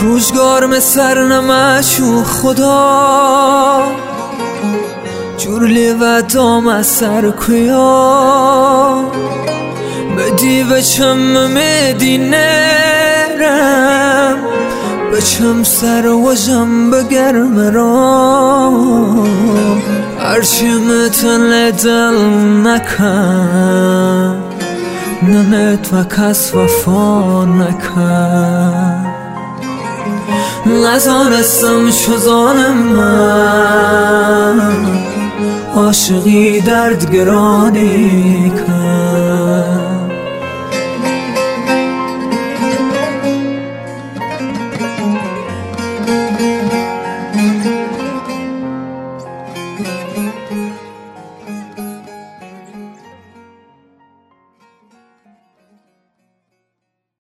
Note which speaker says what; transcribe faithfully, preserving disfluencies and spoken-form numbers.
Speaker 1: روزگار me سرنمشو خدا جور لیوتام از سر کیا بدی بچم میدی نرم بچم سر وجم بگرم رام هرچی متن دل نکن نمت و کس وفا نکن نزانستم شزان من عاشقی درد گرانی کن